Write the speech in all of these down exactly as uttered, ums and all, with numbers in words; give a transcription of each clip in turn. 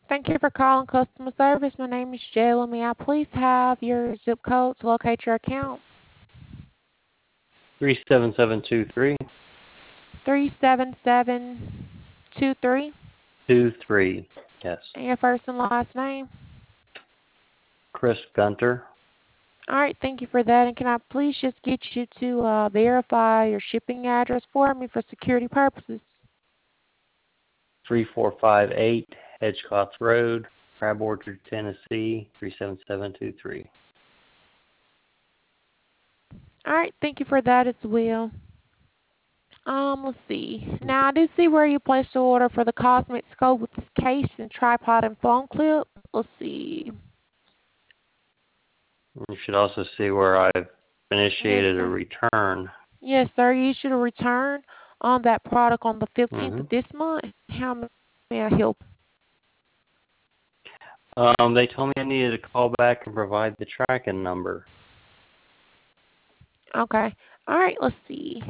Thank you for calling customer service. My name is Jayla. May I please have your zip code to locate your account? three seven seven two three. three seven seven two three. Two three. Yes. And your first and last name? Chris Gunter. All right, thank you for that. And can I please just get you to uh, verify your shipping address for me for security purposes? Three four five eight Hedgecloth Road, Crab Orchard, Tennessee, three seven seven two three. All right, thank you for that as well. Um, let's see. Now I do see where you placed the order for the Cosmic Scope with this case and tripod and phone clip. Let's see. You should also see where I've Yes, initiated a sir. return. Yes, sir. You should return on that product on the fifteenth hmm of this month. How may I help? Um, they told me I needed to call back and provide the tracking number. Okay. All right. Let's see.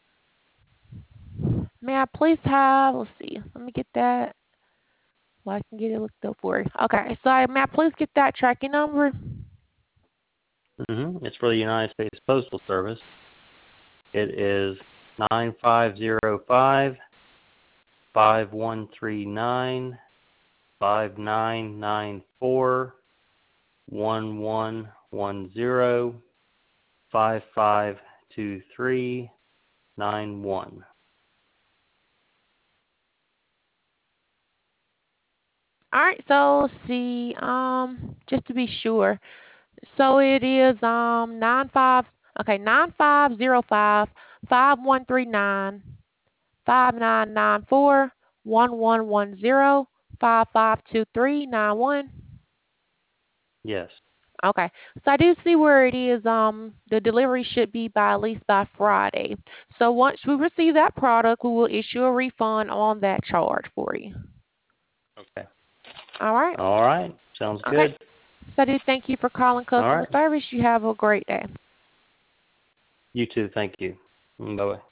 May I please have? Let's see. Let me get that. Well, I can get it looked up for you. Okay. So may I please get that tracking number? hmm It's for the United States Postal Service. It is nine five zero five five one three nine five nine nine four one one one zero five five two three nine one. All right. So let's see. Um, just to be sure. So it is um nine five. Okay, nine five zero five five one three nine five nine nine four one one one zero five five two three nine one. Yes. Okay, so I do see where it is. Um, the delivery should be by at least by Friday. So once we receive that product, we will issue a refund on that charge for you. Okay. All right. All right. Sounds Okay. good. So I do thank you for calling All customer right. service. You have a great day. You too. Thank you. Bye bye.